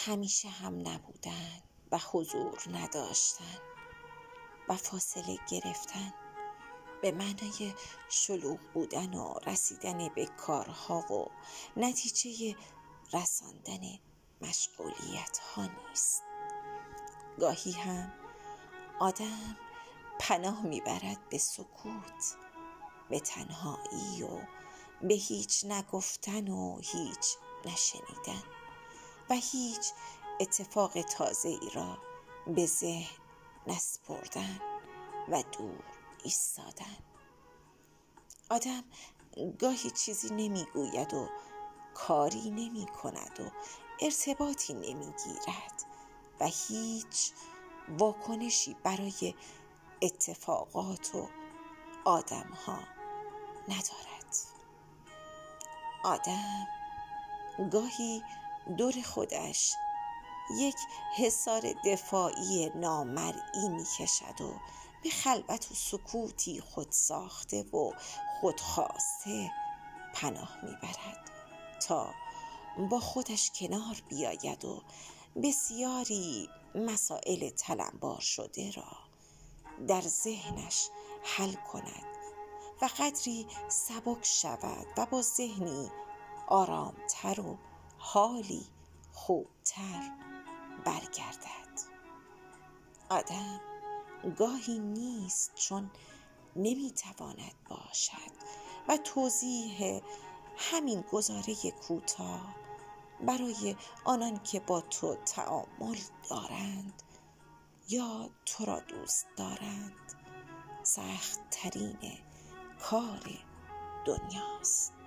همیشه هم نبودن و حضور نداشتن و فاصله گرفتن به معنای شلوغ بودن و رسیدن به کارها و نتیجه رساندن مشغولیت ها نیست. گاهی هم آدم پناه میبرد به سکوت، به تنهایی و به هیچ نگفتن و هیچ نشنیدن و هیچ اتفاق تازه‌ای را به ذهن نسپردن و دور ایستادن. آدم گاهی چیزی نمیگوید و کاری نمی کند و ارتباطی نمیگیرد و هیچ واکنشی برای اتفاقات و آدم‌ها ندارد. آدم گاهی دور خودش یک حصار دفاعی نامرئی می‌کشد و به خلوت و سکوتی خود ساخته و خودخواسته پناه میبرد تا با خودش کنار بیاید و بسیاری مسائل تلمبار شده را در ذهنش حل کند و قدری سبک شود و با ذهنی آرامتر و حالی خوبتر برگردد. آدم گاهی نیست چون نمیتواند باشد و توضیح همین گزاره کوتاه برای آنان که با تو تعامل دارند یا تو را دوست دارند سخت ترین کار دنیاست.